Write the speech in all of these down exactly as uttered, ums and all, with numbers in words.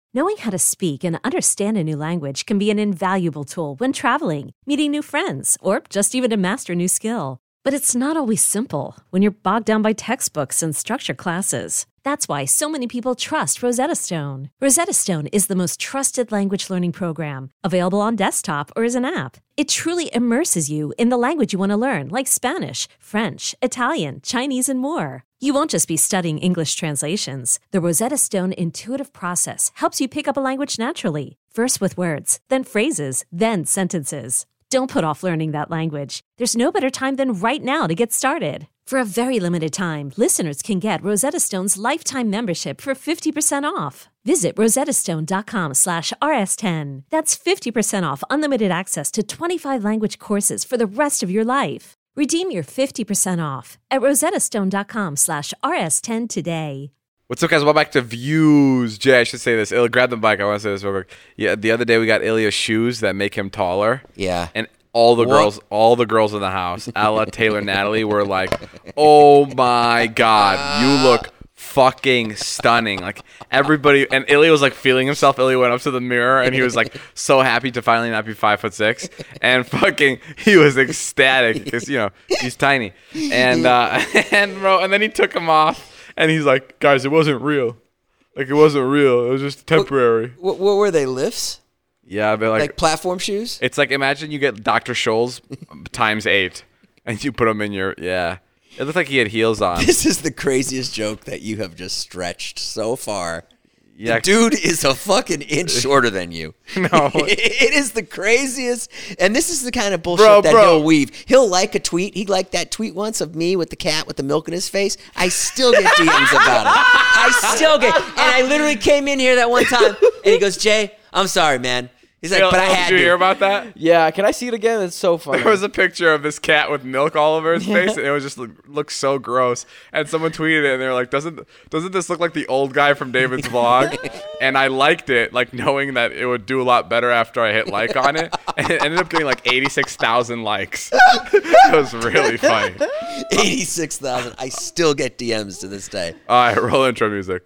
Knowing how to speak and understand a new language can be an invaluable tool when traveling, meeting new friends, or just even to master a new skill. But it's not always simple when you're bogged down by textbooks and structured classes. That's why so many people trust Rosetta Stone. Rosetta Stone is the most trusted language learning program, available on desktop or as an app. It truly immerses you in the language you want to learn, like Spanish, French, Italian, Chinese, and more. You won't just be studying English translations. The Rosetta Stone intuitive process helps you pick up a language naturally, first with words, then phrases, then sentences. Don't put off learning that language. There's no better time than right now to get started. For a very limited time, listeners can get Rosetta Stone's lifetime membership for fifty percent off. Visit rosettastone.com slash rs10. That's fifty percent off unlimited access to twenty-five language courses for the rest of your life. Redeem your fifty percent off at rosettastone.com slash rs10 today. What's up, guys? Welcome back to Views. Jay, I should say this. Ilya, grab the mic. I want to say this real quick. Yeah, the other day we got Ilya shoes that make him taller. Yeah. And all the What? girls, all the girls in the house, Ella, Taylor, Natalie, were like, "Oh my God, you look fucking stunning!" Like everybody, and Ilya was like feeling himself. Ilya went up to the mirror and he was like so happy to finally not be five foot six, and fucking he was ecstatic because you know he's tiny, and uh, and bro, and then he took them off. And he's like, guys, it wasn't real. Like, it wasn't real. It was just temporary. What, what were they, lifts? Yeah, but like, Like platform shoes? it's like, imagine you get Doctor Scholl's times eight, and you put them in your, yeah. It looked like he had heels on. This is the craziest joke that you have just stretched so far. Yeah. The dude is a fucking inch shorter than you. No. It is the craziest. And this is the kind of bullshit Bro, that bro. he'll weave. He'll like a tweet. He liked that tweet once of me with the cat with the milk in his face. I still get D Ms about it. I still get. And I literally came in here that one time, and he goes, Jay, I'm sorry, man. He's like, Did but I had you to. hear about that? Yeah, can I see it again? It's so funny. There was a picture of this cat with milk all over his face, and it was just look, looked so gross. And someone tweeted it, and they were like, "Doesn't doesn't this look like the old guy from David's vlog?" And I liked it, like knowing that it would do a lot better after I hit like on it. And it ended up getting like eighty-six thousand likes. It was really funny. eighty-six thousand. I still get D Ms to this day. All right, roll intro music.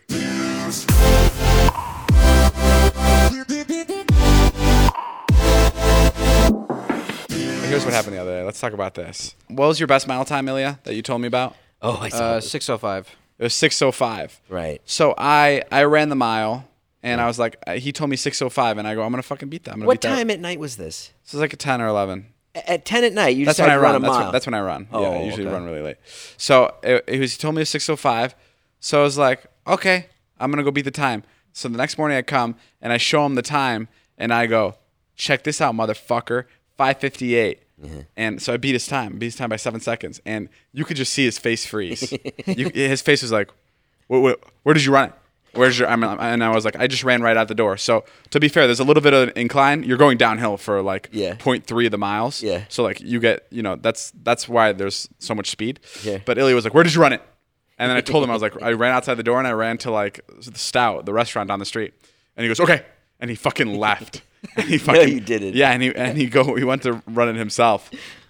Here's what happened the other day. Let's talk about this. What was your best mile time, Ilya, that you told me about? Oh, I saw Uh, this. six oh five. It was six oh five. Right. So I I ran the mile, and I was like, uh, he told me six oh five, and I go, I'm going to fucking beat that. I'm gonna What beat time That. at night was this? This is like a ten or eleven. A- At ten at night, you That's decided when I to run run. a That's mile. when, that's when I run. Oh, yeah, I usually okay. run really late. So it, it was, he told me it was six oh five. So I was like, okay, I'm going to go beat the time. So the next morning I come, and I show him the time, and I go, check this out, motherfucker, five fifty-eight. Mm-hmm. And so I beat his time, beat his time by seven seconds. And you could just see his face freeze. you, his face was like, where, where, where did you run it? Where's your, I'm, and I was like, I just ran right out the door. So to be fair, there's a little bit of an incline. You're going downhill for like Yeah. zero point three of the miles. Yeah. So like you get, you know, that's that's why there's so much speed. Yeah. But Ilya was like, where did you run it? And then I told him, I was like, I ran outside the door and I ran to like the Stout, the restaurant down the street. And he goes, okay. And he fucking left. And he fucking, you didn't. Yeah, and he and he go he went to run it himself.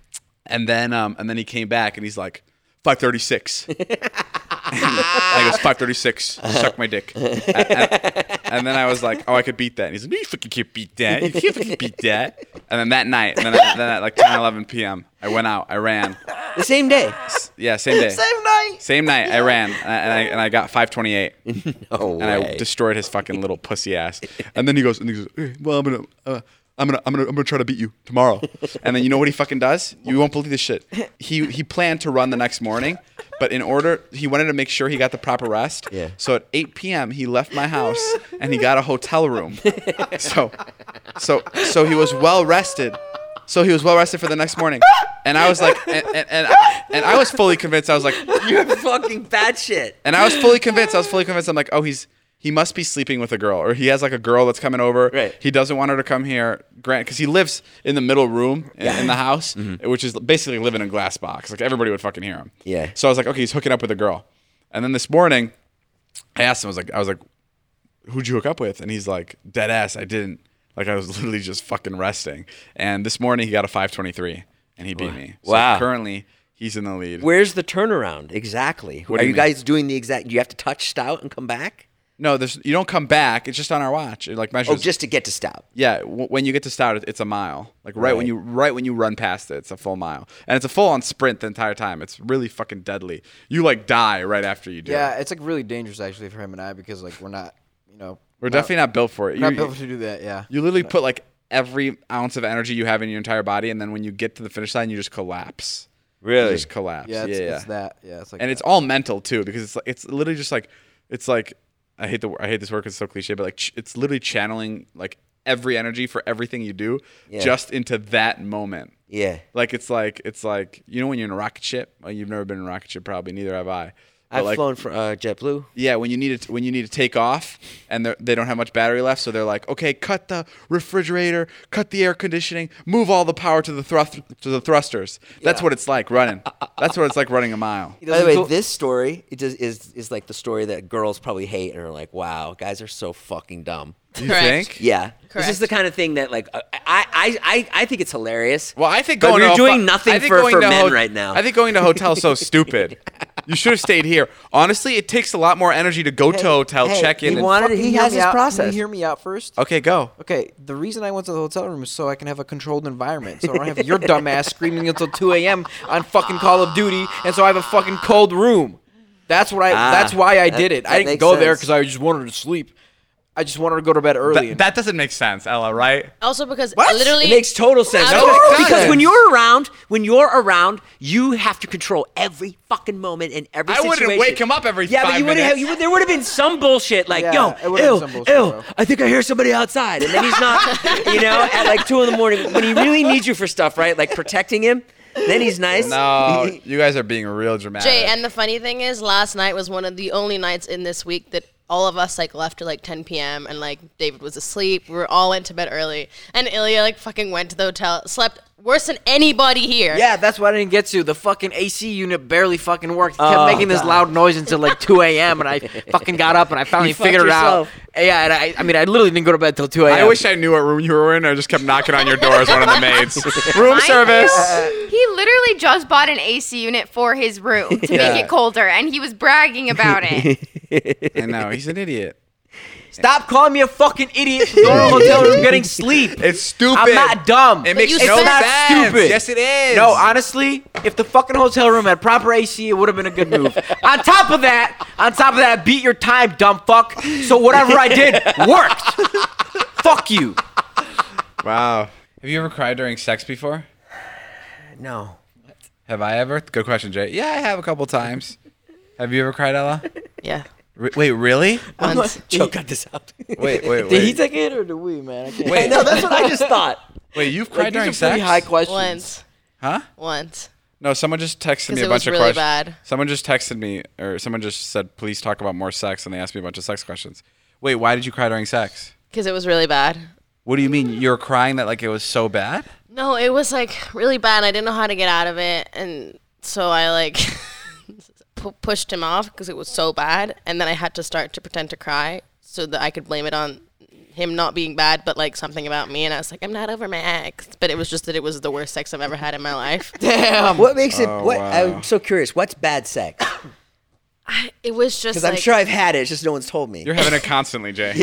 And then um and then he came back and he's like, five thirty-six. And I goes, five thirty-six, suck my dick. And, and, and then I was like, oh, I could beat that. And he's like, no, you fucking can't beat that. You can't fucking beat that. And then that night, and then, then at like ten, eleven p.m., I went out, I ran. The same day. Yeah, same day. Same night. Same night, I ran, and I, and I, and I got five twenty-eight. No And way. I destroyed his fucking little pussy ass. And then he goes, and he goes, hey, well, I'm gonna, uh, I'm gonna, I'm gonna, I'm gonna try to beat you tomorrow. And then you know what he fucking does? You won't believe this shit. He he planned to run the next morning, but in order, he wanted to make sure he got the proper rest. Yeah. So at eight p.m. he left my house and he got a hotel room. So, so, so he was well rested. So he was well rested for the next morning. And I was like, and and, and, and I was fully convinced. I was like, You're fucking bad shit. and I was fully convinced. I was fully convinced. I'm like, oh, he's he must be sleeping with a girl, or he has like a girl that's coming over. Right. He doesn't want her to come here, Grant, because he lives in the middle room in, in the house, which is basically living in a glass box. Like everybody would fucking hear him. Yeah. So I was like, okay, he's hooking up with a girl. And then this morning, I asked him. I was like, I was like, who'd you hook up with? And he's like, dead ass, I didn't. Like I was literally just fucking resting. And this morning he got a five twenty-three, and he beat me. So Wow. currently he's in the lead. Where's the turnaround exactly? What Are do you, you mean? guys doing the exact? Do you have to touch Stout and come back? No, there's you don't come back. It's just on our watch. It like measures. Oh, just to get to stop. Yeah, w- when you get to start, it- it's a mile. Like right, when Right. you right when you run past it, it's a full mile, and it's a full on sprint the entire time. It's really fucking deadly. You like die right after you do. Yeah, it. it's like really dangerous actually for him and I because like we're not, you know, we're definitely not built for it. not You, built to do that. Yeah. you literally put like every ounce of energy you have in your entire body, and then when you get to the finish line, you just collapse. Really? You just collapse. Yeah, it's, yeah, yeah. it's that. Yeah, it's like and that. it's all mental too, because it's like it's literally just like it's like I hate the I hate this word because it's so cliche, but like ch- it's literally channeling like every energy for everything you do Yeah. just into that moment. Yeah. Like it's like it's like you know when you're in a rocket ship. Well, you've never been in a rocket ship, probably. Neither have I. But I've like, flown for uh, JetBlue. Yeah, when you need it, when you need to take off, and they're- they don't have much battery left, so they're like, okay, cut the refrigerator, cut the air conditioning, move all the power to the thrust to the thrusters. That's what it's like running. That's what it's like running a mile. By the way, this story it just is is like the story that girls probably hate and are like, "Wow, guys are so fucking dumb." You Correct. think? Yeah, this Correct. is the kind of thing that like I I I, I think it's hilarious. Well, I think But going we're to a doing fu- nothing I think for- going for to men ho- right now. I think going to a hotel is so stupid. You should have stayed here. Honestly, it takes a lot more energy to go to a hotel, hey, check in. he and wanted- Fucking he hear has me his out. Can process. you hear me out first? Okay, go. Okay, the reason I went to the hotel room is so I can have a controlled environment. So I don't have your dumb ass screaming until two a.m. on fucking Call of Duty, and so I have a fucking cold room. That's what I. Ah, that's why I that- did it. that I didn't makes go there sense. because I just wanted to sleep. I just wanted to go to bed early. That, that doesn't make sense, Ella, right? Also because What? literally It makes total sense. No, because, it doesn't. because when you're around, when you're around, you have to control every fucking moment and every I situation. wouldn't wake him up every Yeah, five but you wouldn't minutes. have. You would, there would have been some bullshit like, Yeah, "Yo, it would've been ew, some bullshit, ew, bro. I think I hear somebody outside," and then he's not, you know, at like two in the morning when he really needs you for stuff, right? Like protecting him. Then he's nice. No, you guys are being real dramatic. Jay, and the funny thing is, last night was one of the only nights in this week that all of us like left at like ten p.m. and like David was asleep. We were all went to bed early, and Ilya like fucking went to the hotel, slept worse than anybody here. Yeah, that's what I didn't get to. The fucking A C unit barely fucking worked. It kept Oh, making this God. loud noise until like two a.m. and I fucking got up and I finally You fucked figured it out. yourself. Yeah, and I, I mean, I literally didn't go to bed till two a.m. I wish I knew what room you were in. I just kept knocking on your door as one of the maids. Room service. He literally just bought an A C unit for his room to Yeah. make it colder, and he was bragging about it. I know he's an idiot. Stop calling me a fucking idiot for going to a hotel room getting sleep. It's stupid. I'm not dumb. It makes you no said- sense. It's not stupid. Yes, it is. No, honestly, if the fucking hotel room had proper A C, it would have been a good move. On top of that, on top of that, I beat your time, dumb fuck. So whatever I did worked. Fuck you. Wow. Have you ever cried during sex before? No. Have I ever? Good question, Jay. Yeah, I have a couple times. Have you ever cried, Ella? yeah. Re- wait, really? Once. Joe, cut this out. Wait, wait, wait. Did he take it or did we, man? I can't. Wait. No, that's what I just thought. Wait, you've cried Like, during these are pretty sex? high questions. Once. Huh? Once. No, someone just texted 'Cause me a it bunch was of really questions. bad. Someone just texted me, or someone just said, please talk about more sex, and they asked me a bunch of sex questions. Wait, why did you cry during sex? Because it was really bad. What do you mean? You were crying that like it was so bad? No, it was like really bad. I didn't know how to get out of it, and so I like pu- pushed him off because it was so bad, and then I had to start to pretend to cry so that I could blame it on him not being bad, but like something about me. And I was like, I'm not over my ex, but it was just that it was the worst sex I've ever had in my life. Damn. What makes it? Oh, what? wow. I'm so curious. What's bad sex? I, it was just Because like I'm sure I've had it. It's just no one's told me. You're having it constantly, Jay.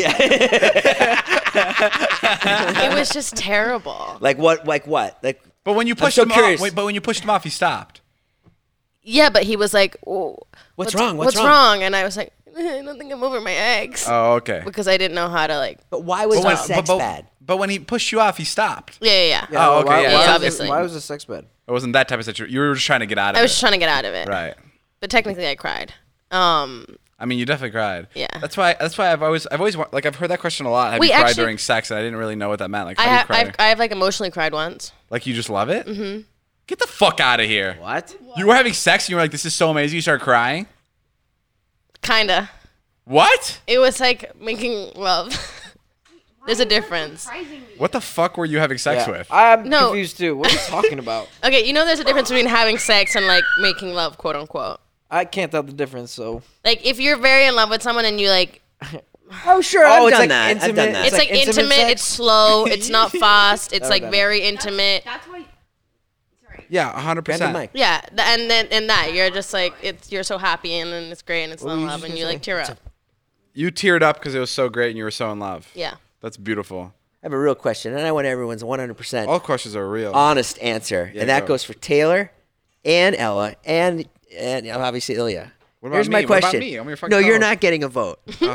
it was just terrible. Like what? Like what? Like But when you pushed so him curious. off, wait, but when you pushed him off, he stopped. Yeah, but he was like, oh, What's wrong? What's What's wrong?" wrong? And I was like, eh, I don't think I'm over my ex. Oh, okay. Because I didn't know how to like. But why was But when, the sex but, but, bad? but when he pushed you off, he stopped. Yeah, yeah, yeah. Yeah, Oh, well, okay, Why, yeah, why, yeah, was- obviously. why was the sex bad? It wasn't that type of situation. You were just trying to get out of I it. was just trying to get out of it. Right. But technically, I cried. Um, I mean, you definitely cried. Yeah. That's why. That's why I've always, I've always, wa- like, I've heard that question a lot. Have We you cried actually- during sex? And I didn't really know what that meant. Like, how I do you have, cry? I've, I have like emotionally cried once. Like, you just love it? Mm-hmm. Get the fuck out of here. What? You were having sex and you were like, this is so amazing. You started crying. Kinda. What? It was like making love. There's a difference. What the fuck were you having sex Yeah, with? I'm No. confused too. What are you talking about? Okay, you know there's a difference between having sex and like making love, quote unquote. I can't tell the difference. So. Like if you're very in love with someone and you like, Oh sure, Oh, I've it's done like that. I've intimate- done that. it's, like like, intimate intimate, sex? it's slow, it's not fast, it's Never like done it. very intimate. That's why. Sorry. Yeah, one hundred Brandon percent. Mike. Yeah, th- and then in that you're just like it's you're so happy and then it's great and it's What in were you love just and gonna you say? like tear up. You teared up because it was so great and you were so in love. Yeah. That's beautiful. I have a real question, and I want everyone's one hundred percent All questions are real. honest answer, Yeah, and that go. goes for Taylor and Ella and and obviously Ilya. What about Here's my me? What about question. me? I'm your fucking no, you're co-host. not getting a vote.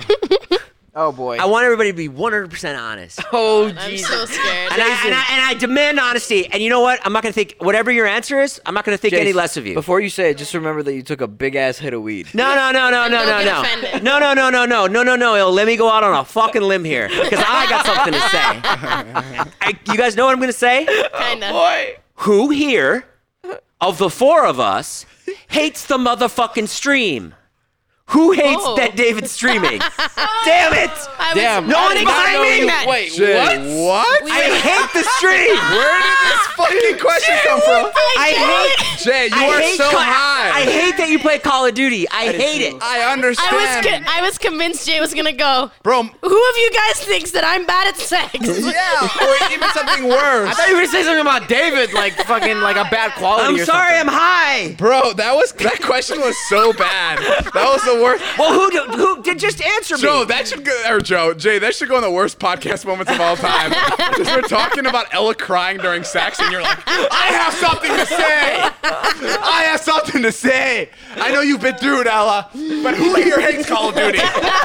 Oh boy. I want everybody to be one hundred percent honest. oh I'm Jesus. so scared. And I, and, I, and I demand honesty. And you know what? I'm not going to think, whatever your answer is, I'm not going to think any Jace, less of you. Before you say it, just remember that you took a big ass hit of weed. No, no, no, no, no, Don't no, get no. offended. No, no, no, no, no, no, no, no. Il, let me go out on a fucking limb here because I got something to say. I, you guys know what I'm going to say? Kinda. Boy. Who here, of the four of us, hates the motherfucking stream? Who hates Oh. that David streaming? Damn it! I was, Damn. No I one was behind me? expecting that. Wait, what? What? We I were- hate the stream. Where did this fucking question come from? I hate. Jay, you I are hate so Ca- high. I hate that you play Call of Duty. I hate it. I understand. I was co- I was convinced Jay was gonna go. Bro, Who of you guys thinks that I'm bad at sex? yeah, or even something worse. I thought you were gonna say something about David, like fucking like a bad quality. I'm or sorry. something. I'm high. Bro, that was that question was so bad. That was the worst. Well, who do, who did just answer me? Joe, that should go, or Joe, Jay, that should go in the worst podcast moments of all time. Because we're talking about Ella crying during sex, and you're like, I have something to say. I have something to say. I know you've been through it, Ella, but who here hates Call of Duty?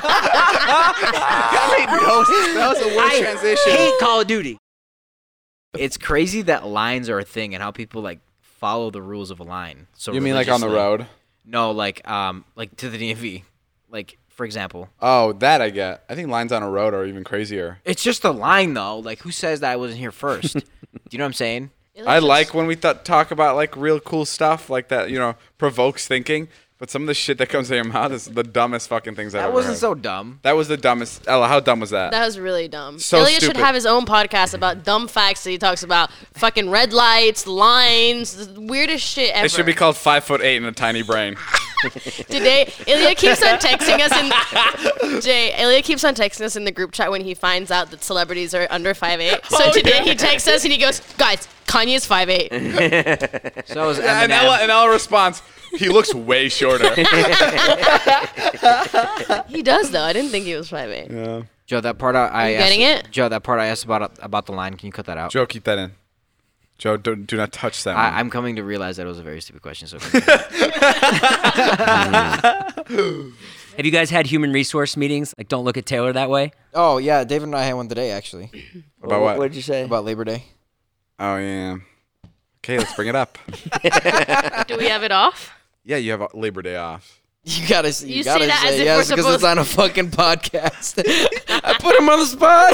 that, made me host. That was the worst I transition. hate Call of Duty. It's crazy that lines are a thing and how people like follow the rules of a line. So You mean like on the religiously. road? No, like um, like to the D M V. Like for example, Oh, that I get. I think lines on a road are even crazier. it's just a line though. Like who says that I wasn't here first? Do you know what I'm saying? I like when we th- talk about like real cool stuff like that, you know, provokes thinking. But some of the shit that comes out of your mouth is the dumbest fucking things I've That ever wasn't heard. so dumb. That was the dumbest. Ella, how dumb was that? That was really dumb. So Ilya should stupid. have his own podcast about dumb facts that he talks about fucking red lights, lines, the weirdest shit ever. It should be called Five Foot Eight and a Tiny Brain. Today, Ilya keeps on texting us in Jay. Ilya keeps on texting us in the group chat when he finds out that celebrities are under five eight. So Oh, today yeah. he texts us and he goes, "Guys, Kanye's five eight." So was Yeah, and Eminem. Ella, and Ella responds, he looks way shorter. He does though. I didn't think he was five eight. Yeah. Joe, that part I, I You asked, getting it? Joe, that part I asked about about the line. Can you cut that out? Joe, keep that in. Joe, don't, do not touch that I, one. I'm coming to realize that it was a very stupid question. So Have you guys had human resource meetings? Like, don't look at Taylor that way. Oh yeah, David and I had one today actually About what? What did you say? about Labor Day. Oh, yeah. Okay, let's bring it up. Do we have it off? Yeah, you have Labor Day off. You gotta, you, You say gotta that as say if yes we're because it's supposed- on a fucking podcast. I put him on the spot.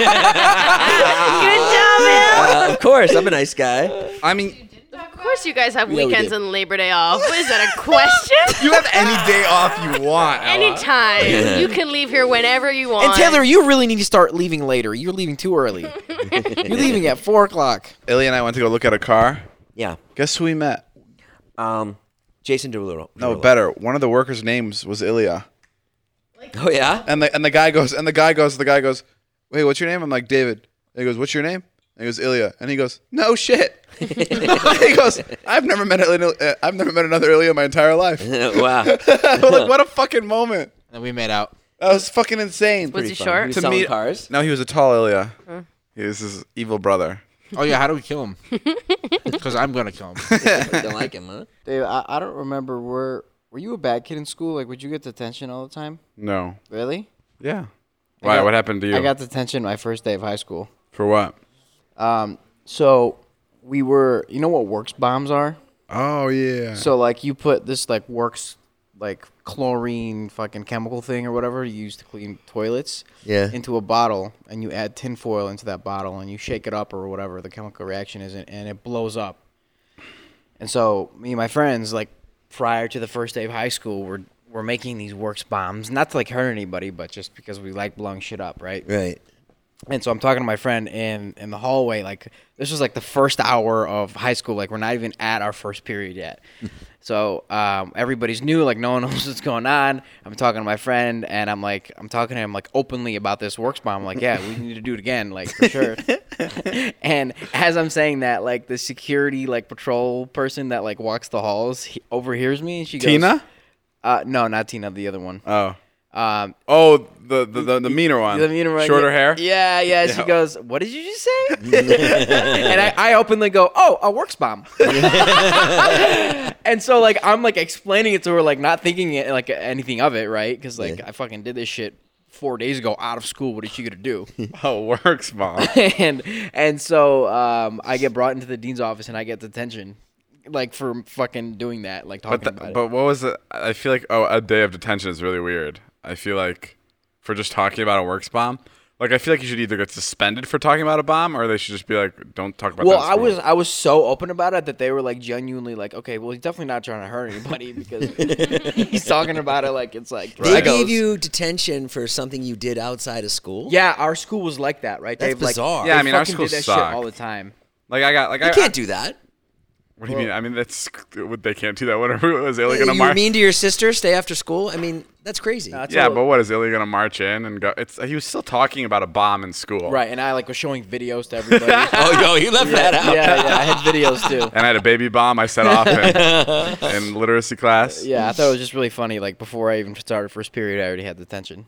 Good job, man. Uh, of course, I'm a nice guy. I mean, Of course, you guys have we weekends did. and Labor Day off. What is that, a question? you have any day off you want, Ella. Anytime. You can leave here whenever you want. And Taylor, you really need to start leaving later. You're leaving too early. You're leaving at four o'clock. Ilya and I went to go look at a car. Yeah. Guess who we met? Um, Jason Derulo. No, better. One of the workers' names was Ilya. Oh yeah. And the and the guy goes, and the guy goes, the guy goes, wait, what's your name? I'm like, David. And he goes, what's your name? And he goes, Ilya. And he goes, no shit. He goes, I've never met a, I've never met another Ilya in my entire life. Wow. I'm like, what a fucking moment. and we made out. That was fucking insane. Was he He short? was To selling meet- cars. No, he was a tall Ilya. He was his evil brother. Oh yeah, how do we kill him? Because I'm gonna kill him. Don't like him, huh? Dave, I, I don't remember. Were Were you a bad kid in school? Like, would you get detention all the time? No. Really? Yeah. I Why? got- What happened to you? I got detention my first day of high school. For what? Um, so we were, you know what works bombs are? Oh yeah. So like you put this like works like chlorine fucking chemical thing or whatever you use to clean toilets Yeah. into a bottle, and you add tinfoil into that bottle and you shake it up or whatever the chemical reaction is, and and it blows up. And so me and my friends, like prior to the first day of high school, were were making these works bombs, not to like hurt anybody, but just because we like blowing shit up, right? Right. And so I'm talking to my friend in in the hallway. Like this was like the first hour of high school. Like we're not even at our first period yet. So um, everybody's new. Like no one knows what's going on. I'm talking to my friend, and I'm like, I'm talking to him like openly about this works bomb. I'm like, yeah, we need to do it again, like for sure. And as I'm saying that, like the security like patrol person that like walks the halls he overhears me, and she goes, Tina? Uh, no, not Tina, the other one. Oh. Um, Oh, the the, the, the meaner one. The meaner one, Shorter yeah. hair? Yeah, yeah. She Yeah. goes, "What did you just say?" And I, I openly go, "Oh, a works bomb." And so like I'm like explaining it to her, like not thinking it, like anything of it, right? Because like Yeah. I fucking did this shit four days ago out of school. What is she gonna do? Oh, works, mom. and and so um, I get brought into the dean's office and I get detention, like for fucking doing that, like talking But about th- it. but what was it? I feel like oh, a day of detention is really weird. I feel like for just talking about a works bomb. Like I feel like you should either get suspended for talking about a bomb, or they should just be like, "Don't talk about." Well, that in I school." was I was so open about it that they were like genuinely like, okay, well he's definitely not trying to hurt anybody because he's talking about it like it's like They Dragos. gave you detention for something you did outside of school? Yeah, our school was like that, right? That's They've, like, bizarre. Yeah, I they mean, our fucking schools did that suck. shit all the time. Like I got like You I can't do that. What do you mean? I mean that's they can't do that. Whatever is Illy gonna You march? mean to your sister, stay after school? I mean, that's crazy. That's Yeah, all- but what is Illy gonna march in and go? It's he was still talking about a bomb in school, Right, and I like was showing videos to everybody. oh, yo, you left that out. yeah, yeah, I had videos too. And I had a baby bomb I set off in, in literacy class. Yeah, I thought it was just really funny. Like before I even started first period, I already had detention.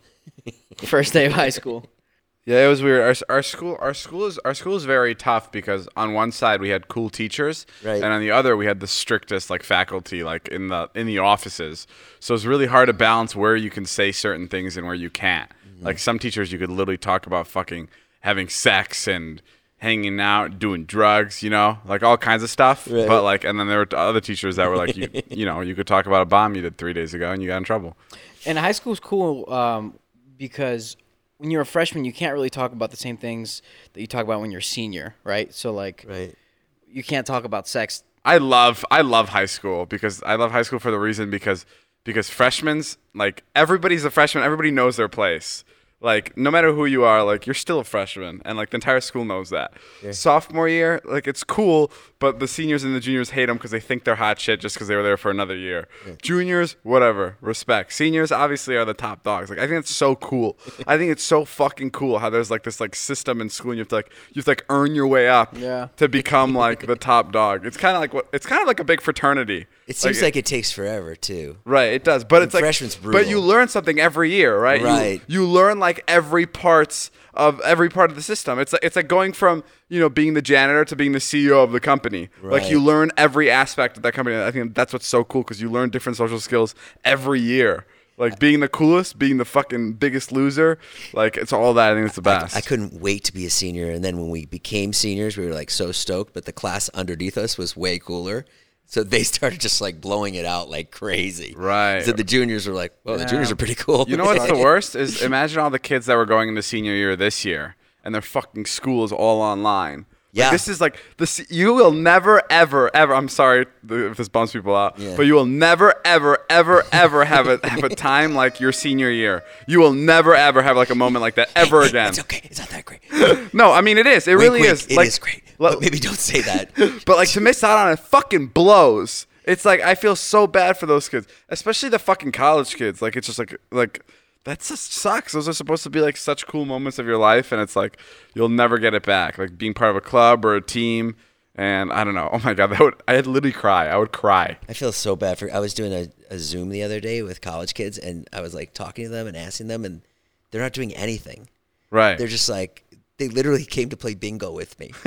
First day of high school. Yeah, it was weird. Our, our school, our school is our school is very tough because on one side we had cool teachers, Right. and on the other we had the strictest like faculty, like in the in the offices. So it's really hard to balance where you can say certain things and where you can't. Mm-hmm. Like some teachers, you could literally talk about fucking having sex and hanging out, doing drugs, you know, like all kinds of stuff. Right. But like, and then there were other teachers that were like, you, you know, you could talk about a bomb you did three days ago and you got in trouble. And high school's cool um, because when you're a freshman, you can't really talk about the same things that you talk about when you're a senior, right? So like, Right. you can't talk about sex. I love I love high school because I love high school for the reason because because freshmen's like everybody's a freshman, everybody knows their place. Like no matter who you are, like you're still a freshman, and like the entire school knows that. Sophomore year, like it's cool, but the seniors and the juniors hate them because they think they're hot shit just because they were there for another year. Juniors, whatever, respect. Seniors obviously are the top dogs. Like I think it's so cool. I think it's so fucking cool how there's like this like system in school, and you have to like you have to like earn your way up Yeah. to become like the top dog. It's kind of like what it's kind of like a big fraternity. It seems like, it takes forever, too. Right, it does, but it's like, freshman's but brutal. you learn something every year, right? You- Right. You, learn like every parts of every part of the system. It's like it's like going from you know being the janitor to being the C E O of the company. Like you Right. learn every aspect of that company. I think that's what's so cool because you learn different social skills every year. Like being the coolest, being the fucking biggest loser, like it's all that. I think it's the best. I couldn't wait to be a senior. And then when we became seniors, we were like so stoked, but the class underneath us was way cooler. So they started just like blowing it out like crazy. Right. So the juniors were like, well, the juniors are pretty cool. You know what's the worst is imagine all the kids that were going into senior year this year and their fucking school is all online. Like, Yeah. this is like this. You will never, ever, ever. I'm sorry if this bums people out, Yeah. but you will never, ever, ever, ever have a have a time like your senior year. You will never, ever have like a moment like that ever Hey, again. It's okay. It's not that great. No, I mean it is. It Wink, really wink. is. It like, is great. lo- But maybe don't say that. but like to miss out on it fucking blows. It's like I feel so bad for those kids, especially the fucking college kids. Like it's just like like that just sucks. Those are supposed to be like such cool moments of your life, and it's like you'll never get it back. Like being part of a club or a team, and I don't know. Oh my god, that would I'd literally cry. I would cry. I feel so bad for. I was doing a, a Zoom the other day with college kids, and I was like talking to them and asking them, and they're not doing anything. Right. They're just like they literally came to play bingo with me.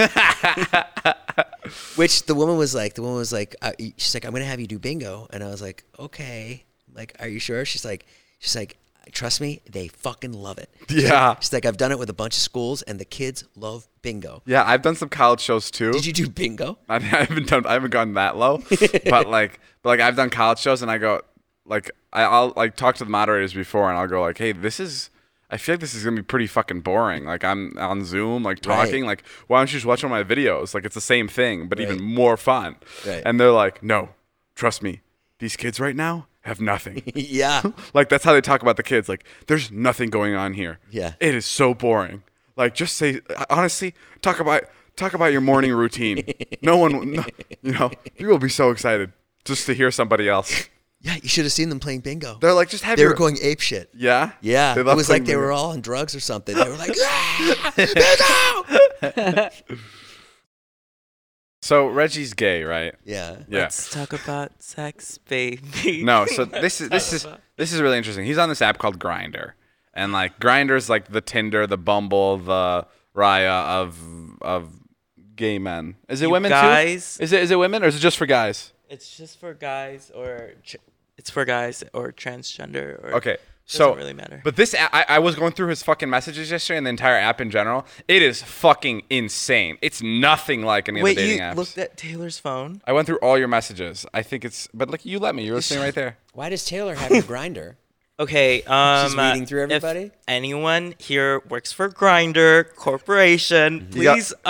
Which the woman was like, the woman was like, uh, she's like, I'm gonna have you do bingo, and I was like, okay. I'm like, are you sure? She's like, she's like, trust me, they fucking love it. Yeah. She's like, I've done it with a bunch of schools, and the kids love bingo. Yeah, I've done some college shows too. Did you do bingo? I, I haven't done. I haven't gone that low, but like, but like I've done college shows, and I go, like, I, I'll like talk to the moderators before, and I'll go like, hey, this is. I feel like this is gonna be pretty fucking boring. Like I'm on Zoom, like talking. Right. Like, why don't you just watch one of my videos? Like it's the same thing, but even Right. more fun. Right. And they're like, no, trust me, these kids right now have nothing. Yeah. Like that's how they talk about the kids. Like there's nothing going on here. Yeah. It is so boring. Like just say honestly, talk about talk about your morning routine. No one, no, you know, people will be so excited just to hear somebody else. Yeah, you should have seen them playing bingo. They're like, just have They your. were going ape shit. Yeah. Yeah, They it love was like playing they bingo. were all on drugs or something. They were like, ah, bingo! So Reggie's gay, right? Yeah. Yeah. Let's talk about sex, baby. No, so this is this is this is really interesting. He's on this app called Grindr, and like Grindr's like the Tinder, the Bumble, the Raya of of gay men. Is it You women guys- too? Is it is it women or is it just for guys? It's just for guys or tr- it's for guys or transgender or Okay. So, doesn't really matter. But this, a- I, I was going through his fucking messages yesterday and the entire app in general. It is fucking insane. It's nothing like any Wait, of the dating you apps. looked at Taylor's phone? I went through all your messages. I think it's, but like you let me. You're listening right there. Why does Taylor have a grinder? Okay, um She's reading through if everybody? anyone here works for Grindr Corporation, He got- please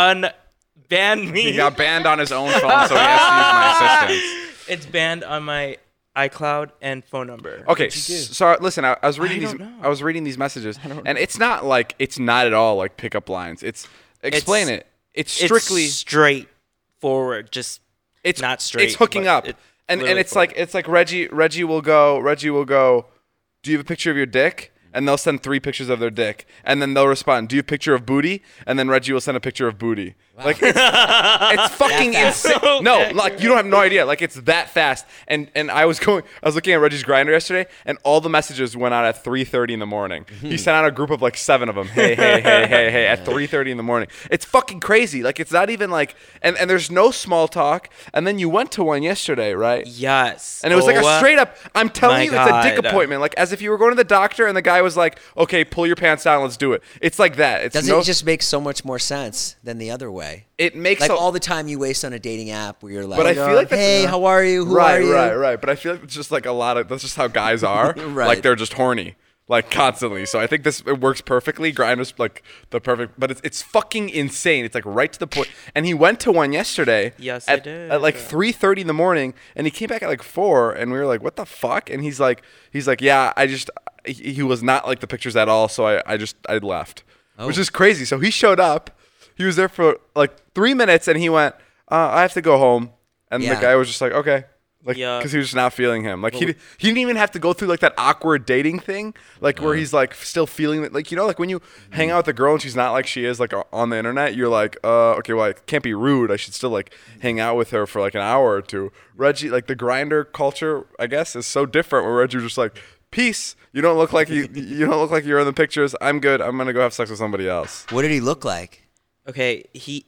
unban me. He got banned on his own phone, so he has to use my assistance. It's banned on my iCloud and phone number. Okay, s- so listen, I, I was reading don't these. know. I was reading these messages, and it's not like it's not at all like pickup lines. It's explain It's- it. It's It's strictly straightforward, just it's not straight. It's hooking but up, it and and literally it's like it's like Reggie. Reggie will go. Reggie will go. Do you have a picture of your dick? And they'll send three pictures of their dick, and then they'll respond. Do you have a picture of booty? And then Reggie will send a picture of booty. Like it's, it's fucking insane. No, like you don't have no idea. Like it's that fast. And and I was going. I was looking at Reggie's Grindr yesterday, and all the messages went out at three thirty in the morning. He sent out a group of like seven of them. Hey, hey, hey, hey, hey, at three thirty in the morning. It's fucking crazy. Like it's not even like. And and there's no small talk. And then you went to one yesterday, right? yes. And it was like Oh, a straight up, I'm telling my you, it's a dick God. appointment. Like as if you were going to the doctor and the guy was like, okay, pull your pants down, let's do it. It's like that. It's Doesn't no, it just make so much more sense than the other way? it makes Like a, all the time you waste on a dating app where you're like, But I feel like that's- hey, how are you? Who right, are you? right, right. But I feel like it's just like a lot of, that's just how guys are. Right. Like they're just horny. Like constantly. So I think this it works perfectly. Grindr's like the perfect, but it's it's fucking insane. It's like right to the point. And he went to one yesterday. Yes, I at, did. At like three thirty in the morning, and he came back at like four, and we were like, "What the fuck?" And he's like, "He's like, yeah, I just he, he was not like the pictures at all, so I I just I left, which is crazy." So he showed up. He was there for like three minutes, and he went, uh, "I have to go home." And Yeah. the guy was just like, "Okay." Like, Yeah. because he was just not feeling him. Like, he, di- he didn't even have to go through, like, that awkward dating thing. Like, where he's, like, still feeling that. Like, you know, like, when you hang out with a girl and she's not like she is, like, o- on the internet, you're like, uh, okay, well, I can't be rude. I should still, like, hang out with her for, like, an hour or two. Reggie, like, the Grindr culture, I guess, is so different where Reggie was just like, peace. You don't look like you, you don't look like you're in the pictures. I'm good. I'm going to go have sex with somebody else. What did he look like? Okay, he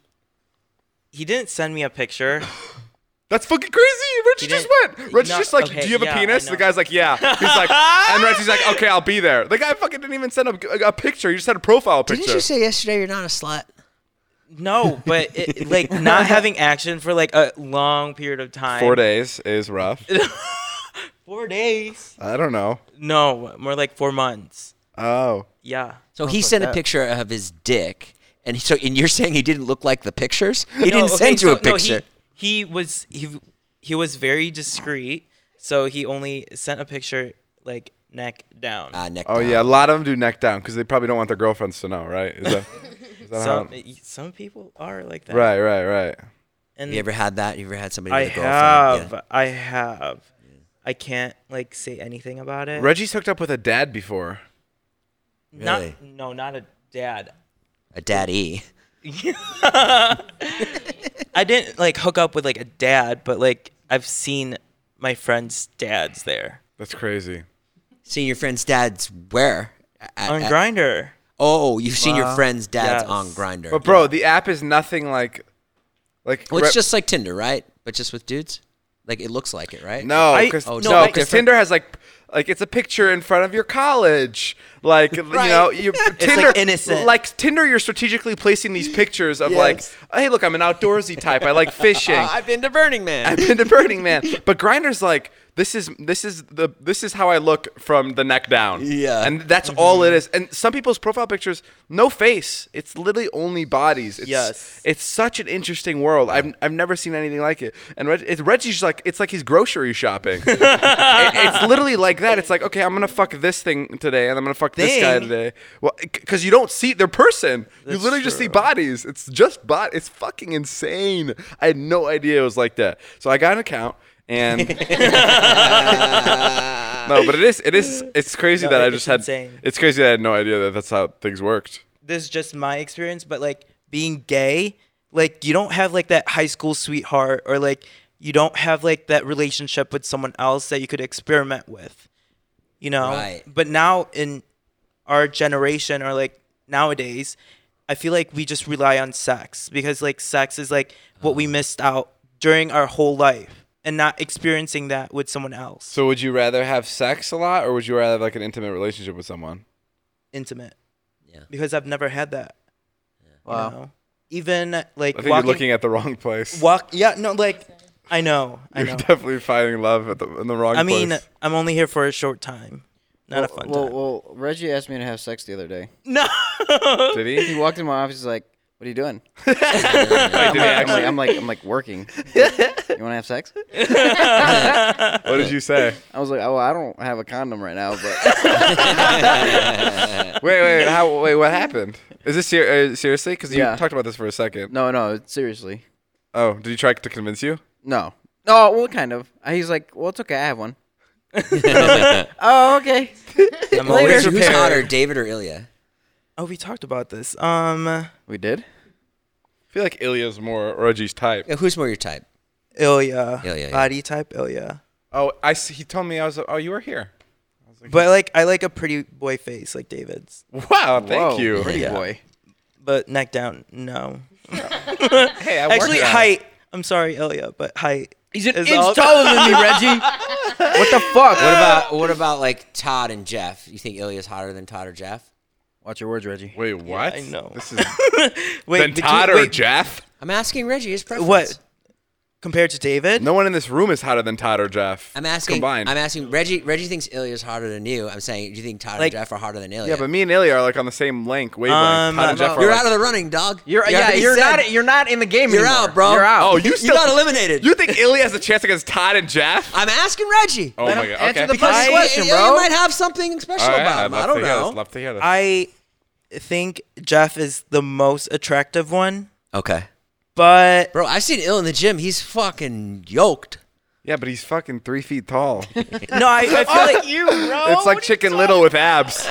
he didn't send me a picture. That's fucking crazy. Reggie He just didn't- went. Reggie's no, just like, okay, do you have yeah, a I penis? The know. guy's like, yeah. He's like, and Reggie's like, okay, I'll be there. The guy fucking didn't even send a, a picture. He just had a profile picture. Didn't you say yesterday you're not a slut? No, but it, like not having action for like a long period of time. Four days is rough. Four days. I don't know. No, more like four months. Oh. Yeah. So he sent a picture of his dick, and so and you're saying he didn't look like the pictures? He No, didn't okay, send you so- a picture. No, he, he was he he was very discreet, so he only sent a picture like neck down. Ah, neck Oh down. yeah, a lot of them do neck down because they probably don't want their girlfriends to know, right? Is that, is that some how? some people are like that. Right, right, right. And You ever had that? You ever had somebody I with a girlfriend? have. I have. I can't like say anything about it. Reggie's hooked up with a dad before. Not Really? no, not a dad. A daddy. I didn't like hook up with like a dad, but like I've seen my friends' dads there That's crazy. Seeing your friend's dad's where? At- on at- Grindr. Oh, you've seen your Wow. friend's dad's Yes. on Grindr. But bro, the app is nothing like, like. Well, it's Re- just like Tinder, right? But just with dudes? Like, it looks like it, right? No, I- because Oh, no, no, I- because Tinder has like, like it's a picture in front of your college, like you know, you Tinder, like, innocent. like Tinder. You're strategically placing these pictures of like, Yes. hey, look, I'm an outdoorsy type. I like fishing. Uh, I've been to Burning Man. I've been to Burning Man, but Grindr's like, this is this is the this is how I look from the neck down. Yeah. and that's all it is. And some people's profile pictures, no face. It's literally only bodies. It's, Yes. it's such an interesting world. I've I've never seen anything like it. And Reg, it's, Reggie's like it's like he's grocery shopping. It- it's literally like that. It's like, okay, I'm gonna fuck this thing today, and I'm gonna fuck this guy Thing? today. Well, because you don't see their person. you That's literally just see true. bodies. It's just bot. It's fucking insane. I had no idea it was like that. So I got an account. And no, but it is, it is, it's crazy No, that I it's just had, insane. it's crazy that I had no idea that that's how things worked. This is just my experience, but like being gay, like you don't have like that high school sweetheart, or like you don't have like that relationship with someone else that you could experiment with, you know. Right. But now in our generation, or like nowadays, I feel like we just rely on sex, because like sex is like what we missed out during our whole life, and not experiencing that with someone else. So would you rather have sex a lot, or would you rather have like an intimate relationship with someone? Intimate. Yeah. Because I've never had that. Wow. You know? Even like I think walking, you're looking at the wrong place. walk. Yeah, no, like I know, I You're know. definitely finding love at the, in the wrong I mean, place. I'm only here for a short time, not well, a fun well, time. well, Reggie asked me to have sex the other day. No. Did He he? walked in my office. He's like, "What are you doing?" Wait, did he I'm, like, actually? I'm like, I'm like working. You want to have sex? What did you say? I was like, "Oh, I don't have a condom right now, but Wait, wait, how? Wait, what happened? Is this ser- uh, seriously? Because you Yeah. talked about this for a second. no, no, seriously, Oh, did he try to convince you? no, no. Well, kind of. He's like, well, it's okay. I have one. Oh, okay. I'm Well, always who's prepared. hotter, David or Ilya? Oh, we talked about this. Um, We did. I feel like Ilya's more Reggie's type. Yeah, who's more your type? Ilya. Ilya, yeah. Body type Ilya. Oh, I. s- He told me I was. Oh, you were here. But like, I like a pretty boy face like David's. Wow, thank Whoa, you. pretty Yeah. boy. But neck down, no. Hey, I Actually, worked out. height. I'm sorry, Ilya, but height. He's an is inch all- taller than me, Reggie. What the fuck? What about what about like Todd and Jeff? You think Ilya's hotter than Todd or Jeff? Watch your words, Reggie. Wait, what? I know. This is Wait, then between- Todd or wait, Jeff? I'm asking Reggie his preference. What? Compared to David? No one in this room is hotter than Todd or Jeff. I'm asking. combined. I'm asking Reggie. Reggie thinks Ilya's harder than you. I'm saying, do you think Todd Like- and Jeff are harder than Ilya? Yeah, but me and Ilya are like on the same length, wavelength. Um, Todd and Jeff are you're like, out of the running, dog. You're You yeah. already You're said- not. You're not in the game You're anymore. out, bro. You're out. Oh, you You still got eliminated. You think Ilya has a chance against Todd and Jeff? I'm asking Reggie. Oh Let my him god. answer Okay. the because fucking question, Ilya bro. might have something special All right, about I'd him. love I don't to hear know. this. Love to hear this. I think Jeff is the most attractive one, Okay, but bro. I've seen Il in the gym. He's fucking yoked. Yeah, but he's fucking three feet tall. no, I, I feel like you, bro. It's like Chicken Little with abs.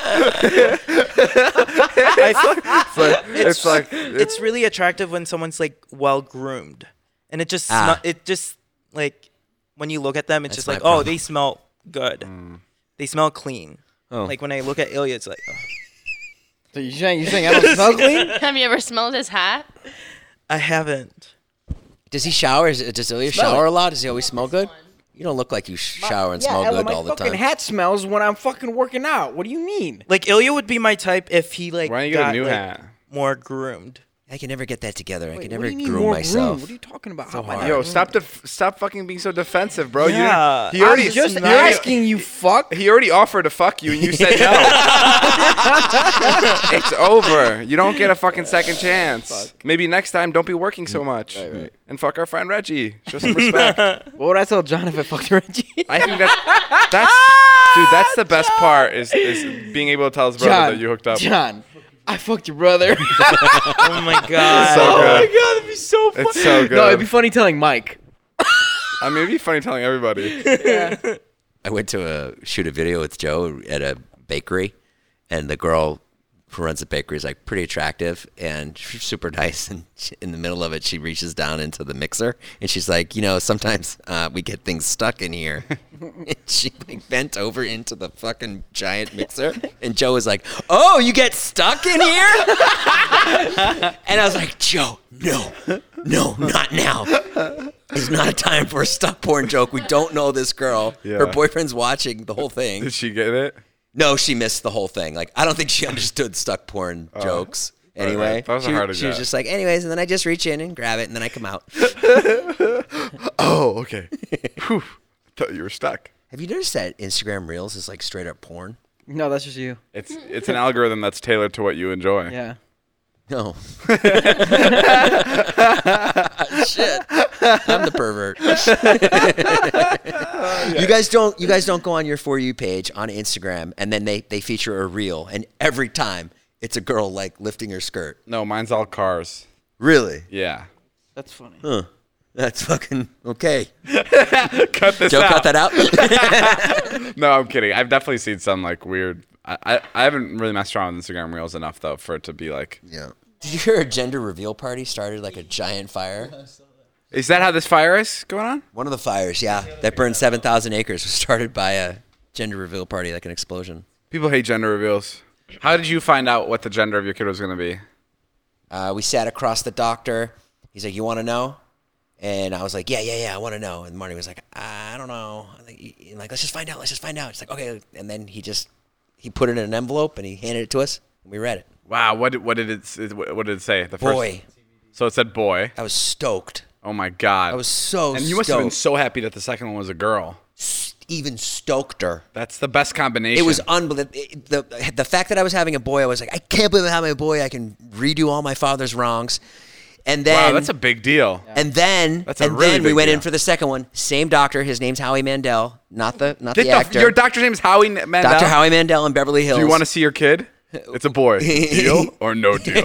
it's like it's like it's really attractive when someone's like well groomed, and it just Ah. sm- it just like when you look at them, it's That's just my like, oh, problem. they smell good, they smell clean. Oh. Like when I look at Ilya, it's like, oh. So you saying you saying I don't smell clean? Have you ever smelled his hat? I haven't. Does he shower? Is it, does Ilya Smell shower it. a lot? Does he always smell good? You don't look like you sh- shower and yeah, smell Ella, good my all the fucking time. hat smells when I'm fucking working out. What do you mean? Like Ilya would be my type if he like why don't you get got a new like, hat? more groomed. I can never get that together. I Wait, can what never do you mean groom more myself. groomed? What are you talking about? How am I hard. Yo, groomed? stop def- stop fucking being so defensive, bro. You Yeah. didn't- he already I'm just he already- asking you, fuck. He already offered to fuck you and you said no. It's over. You don't get a fucking second chance. Maybe next time don't be working so much. Right, right. And fuck our friend Reggie. Show some respect. What would I tell John if I fucked Reggie? I think that that's dude, that's the best part is is being able to tell his brother John, that you hooked up. John, I fucked your brother. Oh my god. So good. god, that'd be so funny. It's so good. No, it'd be funny telling Mike. I mean, it'd be funny telling everybody. I went to a, shoot a video with Joe at a bakery, and the girl who runs the bakery is like pretty attractive and she's super nice. And she, in the middle of it, she reaches down into the mixer and she's like, you know, sometimes uh, we get things stuck in here. And she like bent over into the fucking giant mixer, and Joe was like, "Oh, you get stuck in here?" And I was like, "Joe, no, no, not now. It's not a time for a stuck porn joke. We don't know this girl. Yeah. Her boyfriend's watching the whole thing." Did she get it? No, she missed the whole thing. Like, I don't think she understood stuck porn jokes. Right, Anyway, right. That was a she, harder she was guess. just like, anyways, and then I just reach in and grab it, and then I come out. Oh, okay. Whew. Thought you were stuck. Have you noticed that Instagram Reels is like straight up porn? No, that's just you. It's it's an algorithm that's tailored to what you enjoy. Yeah. No. Shit. I'm the pervert. You guys don't you guys don't go on your For You page on Instagram and then they, they feature a reel, and every time it's a girl like lifting her skirt. No, mine's all cars. Really? Yeah. That's funny. Huh. That's fucking okay. Cut this Joe, out. cut that out. No, I'm kidding. I've definitely seen some like weird. I, I, I haven't really messed around with Instagram Reels enough though for it to be like Yeah. Did you hear a gender reveal party started like a giant fire? Is that how this fire is going on? One of the fires, yeah, that burned seven thousand acres was started by a gender reveal party, like an explosion. People hate gender reveals. How did you find out what the gender of your kid was going to be? Uh, we sat across the doctor. He's like, you want to know? And I was like, yeah, yeah, yeah, I want to know. And Marty was like, I don't know. I'm like, I'm like, let's just find out. Let's just find out. It's like, okay. And then he just, he put it in an envelope and he handed it to us. And we read it. Wow, what did, what did it what did it say? The Boy. First, so it said boy. I was stoked. Oh my god. I was so And you must stoked. have been so happy that the second one was a girl. Even stokeder. That's the best combination. It was unbelievable. The, the fact that I was having a boy, I was like, I can't believe I'm having a boy. I can redo all my father's wrongs. And then, wow, that's a big deal. And then, That's a and really then we big went deal. in for the second one. Same doctor. His name's Howie Mandel, not the not Get the the- actor. your doctor's name is Howie Mandel? Doctor Howie Mandel in Beverly Hills. Do you want to see your kid? It's a boy. Deal or no deal?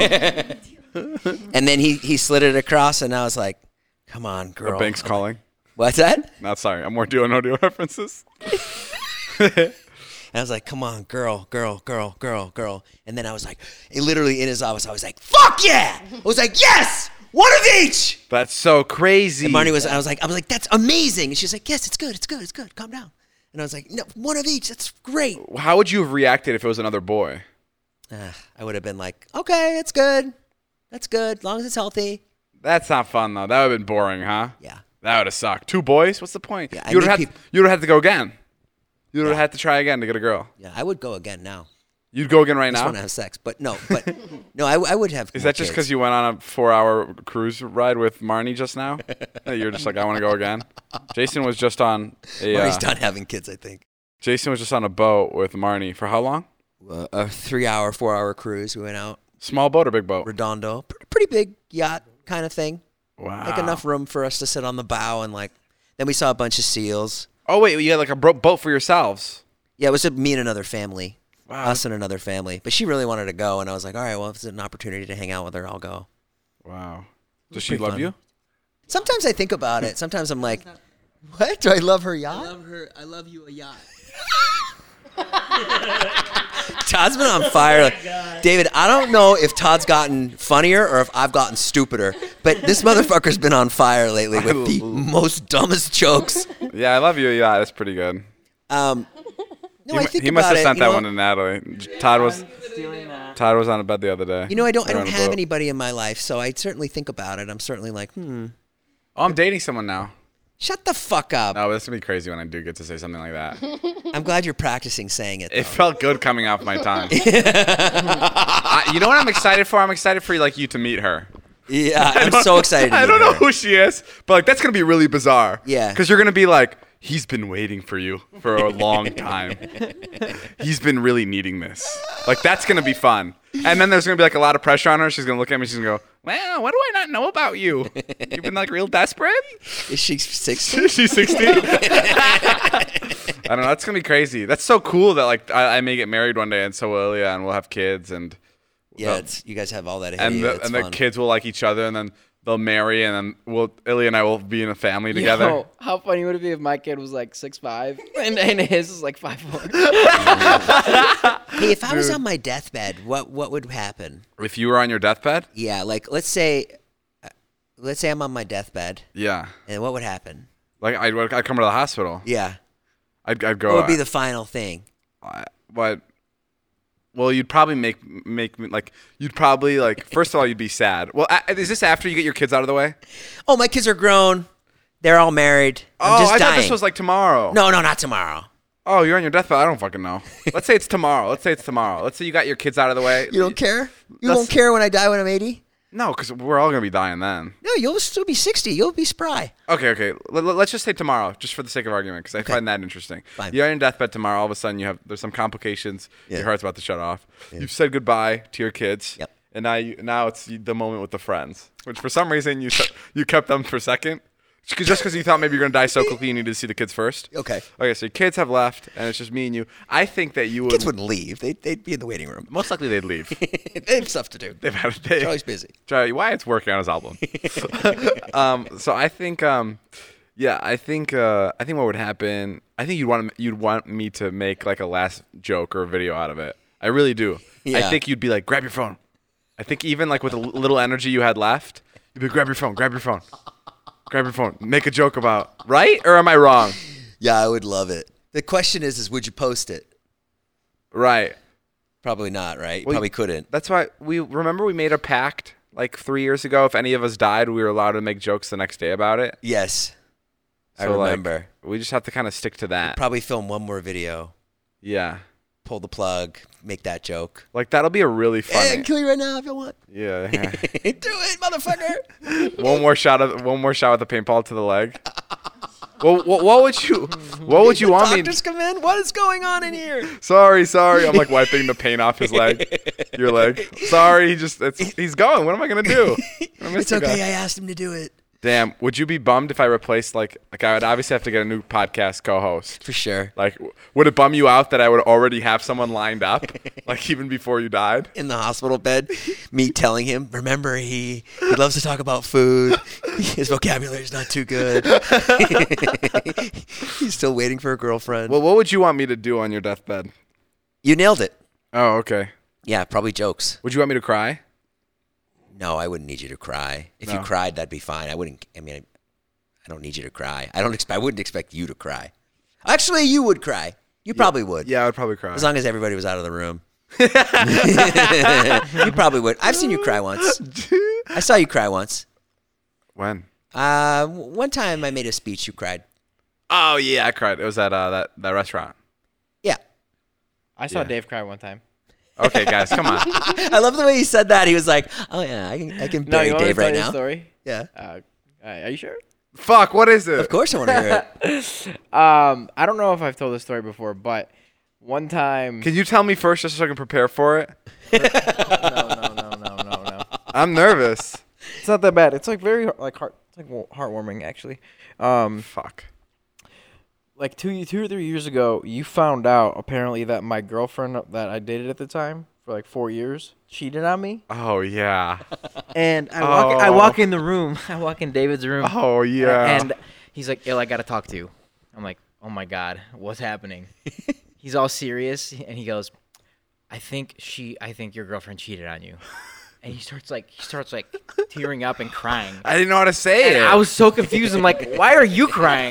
And then he he slid it across, and I was like, "Come on, The girl." bank's calling. What's that? Not sorry. I'm more deal or no deal references. And I was like, "Come on, girl, girl, girl, girl, girl." And then I was like, literally in his office, I was like, "Fuck yeah!" I was like, "Yes, one of each." That's so crazy. And Marnie was, I was like, I was like, "That's amazing." And she's like, "Yes, it's good, it's good, it's good. Calm down." And I was like, "No, one of each. That's great." How would you have reacted if it was another boy? Uh, I would have been like, "Okay, it's good. That's good, as long as it's healthy." That's not fun though. That would have been boring, huh? Yeah. That would have sucked. Two boys? What's the point? Yeah, I you would have need had, peop- you would have had to go again. You would have Yeah. had to try again to get a girl. Yeah, I would go again now. You'd go again right I just now? want to have sex, but no, but no, I, I would have. Is more that just kids. because you went on a four-hour cruise ride with Marnie just now? That You're just like, I want to go again. Jason was just on a. Marnie's Uh, done having kids, I think. Jason was just on a boat with Marnie for how long? Uh, a three-hour, four-hour cruise. We went out Small boat or big boat? Redondo, P- pretty big yacht kind of thing. Wow. Like enough room for us to sit on the bow and like. Then we saw a bunch of seals. Oh wait, you had like a bro- boat for yourselves. Yeah, it was a, me and another family. Wow. Us and another family. But she really wanted to go, and I was like, all right, well, if it's an opportunity to hang out with her, I'll go. Wow. Does was she pretty love fun. you? Sometimes I think about it. Sometimes I'm like, what? Do I love her yacht? I love her. I love you a yacht. Todd's been on fire. Like, David, I don't know if Todd's gotten funnier or if I've gotten stupider, but this motherfucker's been on fire lately with the most dumbest jokes. Yeah, I love you. Yeah, that's pretty good. Um, no, he I mu- think he must about have it, sent you that know? one to Natalie. Todd was Todd was on a bed the other day. You know, I don't, I They were don't on a have boat. anybody in my life, so I certainly think about it. I'm certainly like, hmm. Oh, I'm dating someone now. Shut the fuck up. No, this is gonna be crazy when I do get to say something like that. I'm glad you're practicing saying it. It though. felt good coming off my tongue. I, you know what I'm excited for? I'm excited for like you to meet her. Yeah, I I'm don't- so excited. To I meet don't know her. who she is, but like that's gonna be really bizarre. Yeah. Because you're gonna be like, he's been waiting for you for a long time. He's been really needing this. Like that's gonna be fun. And then there's gonna be like a lot of pressure on her. She's gonna look at me. She's gonna go, "Well, what do I not know about you? You've been like real desperate." Is she sixty? She's sixty. I don't know. That's gonna be crazy. That's so cool that like I, I may get married one day, and so will Ilya, and we'll have kids, and Yeah, it's, you guys have all that ahead and of you. the, It's and the fun. kids will like each other, and then they'll marry, and then we'll Ilya and I will be in a family together. Yo, how funny would it be if my kid was like six five and, and his is like five four? Hey, if I was on my deathbed, what what would happen? If you were on your deathbed, Yeah, like let's say, uh, let's say I'm on my deathbed, yeah, and what would happen? like I'd, I'd come to the hospital. Yeah, I'd, I'd go. what would be uh, the final thing? uh, what? Well, you'd probably make make me like you'd probably like first of all you'd be sad. Well, a- is this after you get your kids out of the way? Oh, my kids are grown. They're all married. I'm Oh, just I dying. thought this was like tomorrow. No, no, not tomorrow. Oh, you're on your deathbed. I don't fucking know. Let's say it's tomorrow. Let's say it's tomorrow. Let's say you got your kids out of the way. You don't care? You That's- won't care when I die when I'm eighty? No, because we're all gonna be dying then. No, you'll still be sixty. You'll be spry. Okay, okay. L- l- let's just say tomorrow, just for the sake of argument, because I Okay. find that interesting. Fine. You're on your deathbed tomorrow. All of a sudden, you have there's some complications. Yeah. Your heart's about to shut off. You've said goodbye to your kids. Yep. And now, you, now it's the moment with the friends, which for some reason you se- you kept them for second, just because you thought maybe you're gonna die so quickly, you needed to see the kids first. Okay. Okay, so your kids have left, and it's just me and you. I think that you would. Kids wouldn't leave. They'd, they'd be in the waiting room. Most likely they'd leave. They have stuff to do. They've had a day. Charlie's busy. Charlie Wyatt's working on his album. um, so I think, um, yeah, I think, uh, I think what would happen. I think you'd want you'd want me to make like a last joke or a video out of it. I really do. I Yeah. think you'd be like, grab your phone, I think even like with a little energy you had left, you'd be grab your phone, grab your phone, grab your phone, make a joke about, right? Or am I wrong? Yeah, I would love it. The question is, is would you post it? Right. Probably not, right? You Well, probably couldn't. That's why we remember we made a pact like three years ago. If any of us died, we were allowed to make jokes the next day about it. Yes. I So, like, remember. we just have to kind of stick to that. Probably film one more video, Yeah. pull the plug, make that joke. Like that'll be a really funny. Hey, kill you right now if you want. Yeah. Do it, motherfucker. one more shot of one more shot with the paintball to the leg. Well, what, what would you what would you want me? Doctors come in. What is going on in here? Sorry, sorry. I'm like wiping the paint off his leg, your leg. Sorry, he just it's, he's going. What am I gonna do? I missed It's the okay. guy. I asked him to do it. Damn. Would you be bummed if I replaced like like I would obviously have to get a new podcast co-host. For sure. Like, w- would it bum you out that I would already have someone lined up, like even before you died? In the hospital bed, me telling him, remember, he, he loves to talk about food. His vocabulary is not too good. He's still waiting for a girlfriend. Well, what would you want me to do on your deathbed? You nailed it. Oh, okay. Yeah, probably jokes. Would you want me to cry? No, I wouldn't need you to cry. If you No. cried, that'd be fine. I wouldn't. I mean, I, I don't need you to cry. I don't expect. I wouldn't expect you to cry. Actually, you would cry. You probably would. Yeah, I would probably cry. As long as everybody was out of the room. You probably would. I've seen you cry once. I saw you cry once. When? Uh, one time I made a speech. You cried. Oh yeah, I cried. It was at uh, that that restaurant. Yeah. I saw Yeah. Dave cry one time. Okay, guys, come on. I love the way he said that. He was like, "Oh yeah, I can, I can No, bury you want me to Dave tell right you a now." story? Yeah. Uh, uh, are you sure? Fuck, what is it? Of course, I want to hear it. Um, I don't know if I've told this story before, but one time. Can you tell me first just so I can prepare for it? no, no, no, no, no, no. I'm nervous. It's not that bad. It's like very like heart, it's like wa- heartwarming actually. Um, Fuck. like two, two or three years ago, you found out apparently that my girlfriend that I dated at the time for like four years cheated on me. Oh yeah. And I walk, I Oh. walk in the room. I walk in David's room. Oh yeah. And he's like, "Ill, I gotta talk to you." I'm like, "Oh my god, what's happening?" He's all serious, and he goes, "I think she, I think your girlfriend cheated on you." And he starts like, he starts like tearing up and crying. I didn't know how to say And it. I was so confused. I'm like, "Why are you crying?"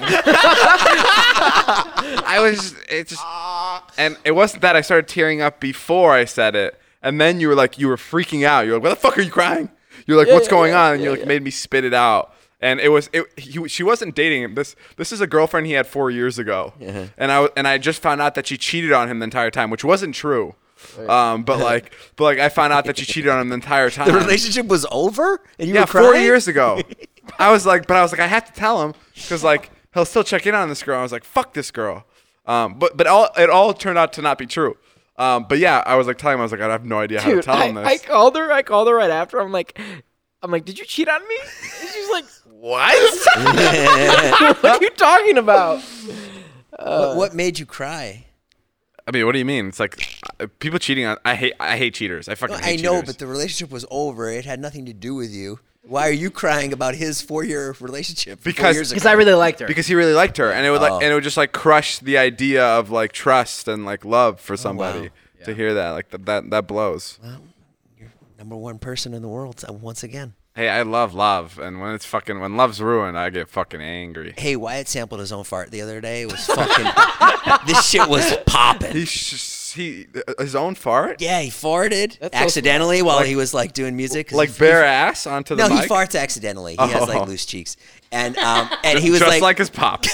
I was it just and it wasn't that I started tearing up before I said it. And then you were like you were freaking out. You're like, "What the fuck are you crying?" You're like, Yeah, "What's yeah, going yeah, on?" And you yeah, like yeah. made me spit it out. And it was it he, she wasn't dating him. This this is a girlfriend he had four years ago. And I and I just found out that she cheated on him the entire time, which wasn't true. Um, but like but like I found out that she cheated on him the entire time. The relationship was over, and you Yeah, were crying? four years ago. I was like, but I was like, I have to tell him because like he'll still check in on this girl. I was like, fuck this girl. Um, but but all it all turned out to not be true. Um, but yeah, I was like telling him, I was like, I have no idea how to Dude, tell I, him I this. called her. I called her right after. I'm like, I'm like, "Did you cheat on me?" And she's like, What? "What are you talking about?" what, what made you cry? I mean, what do you mean? It's like uh, people cheating on. I hate I hate cheaters. I fucking Well, I hate know, cheaters. but the relationship was over. It had nothing to do with you. Why are you crying about his four-year relationship? four Because- years Because ago? I really liked her. because he really liked her, and it would Oh. like and it would just like crush the idea of like trust and like love for somebody. To hear that, like th- that that blows. number one person in the world uh, once again. Hey, I love love, and when it's fucking when love's ruined, I get fucking angry. Hey, Wyatt sampled his own fart the other day. It was fucking. This shit was popping. He sh- he his own fart. Yeah, he farted That's so accidentally while Like- he was like doing music. 'cause Like he- bare ass onto the No, mic. he farts accidentally. He has Oh. like loose cheeks, and um, and he was just like, like his pops.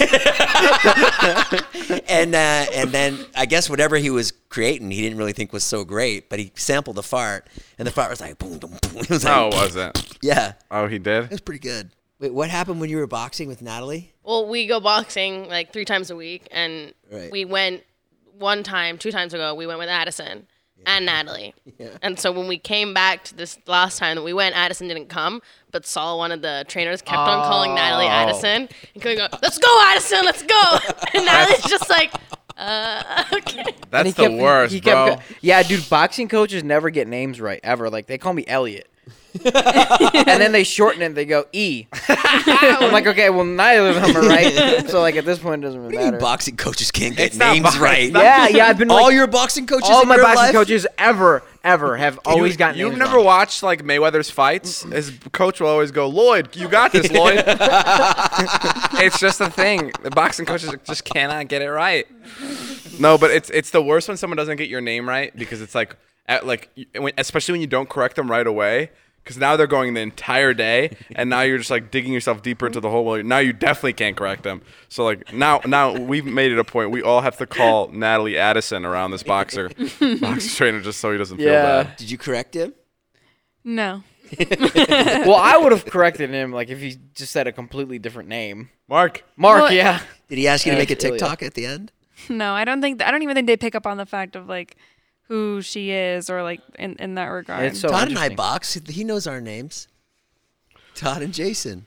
and uh, and then I guess whatever he was creating, he didn't really think was so great, but he sampled the fart, and the fart was like boom, boom, boom. It was like, No, it wasn't. yeah, Oh, he it did. was pretty good. Wait, what happened when you were boxing with Natalie? Well, we go boxing like three times a week, and Right. we went one time, two times ago. We went with Addison and Natalie, and so when we came back to this last time that we went, Addison didn't come, but Saul, one of the trainers, kept on calling Natalie Addison, and going, "Let's go, Addison, let's go!" And Natalie's just like, "Uh, okay." And That's he the kept- worst, he kept bro. go- yeah, dude, boxing coaches never get names right ever. Like they call me Elliot. and then they shorten it. They go E. I'm like, okay, well, neither of them are right. So like at this point, it doesn't really What do you matter. mean boxing coaches can't get It's not names boxing. right? Yeah, yeah. I've been All like, your boxing coaches all in my your boxing life? coaches ever, ever have always you, gotten. You've names never wrong. watched like Mayweather's fights. His coach will always go, "Lloyd, you got this, Lloyd." It's just a thing. The boxing coaches just cannot get it right. No, but it's it's the worst when someone doesn't get your name right because it's like at, like when, especially when you don't correct them right away. Because now they're going the entire day, and now you're just like digging yourself deeper into the hole. Well, now you definitely can't correct them. So like now, now we've made it a point. We all have to call Natalie Addison around this boxer, boxing trainer, just so he doesn't feel Yeah. bad. Did you correct him? No. Well, I would have corrected him like if he just said a completely different name. Mark, Mark, Well, yeah. Did he ask you to Yeah, make a Ilya. TikTok at the end? No, I don't think. I don't even think they pick up on the fact of like who she is or like in, in that regard. It's so Todd and I interesting. box. He knows our names. Todd and Jason.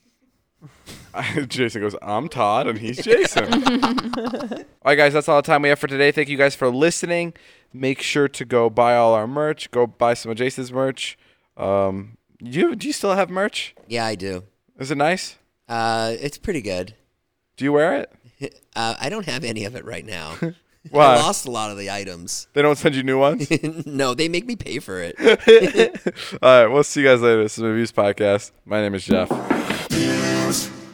Jason goes, I'm Todd, and he's Jason. All right, guys, that's all the time we have for today. Thank you guys for listening. Make sure to go buy all our merch. Go buy some of Jason's merch. Um, you do you still have merch? Yeah, I do. Is it nice? Uh, it's pretty good. Do you wear it? Uh, I don't have any of it right now. Why? I lost a lot of the items. They don't send you new ones? No, they make me pay for it. All right, we'll see you guys later. This is my Views Podcast. My name is Jeff.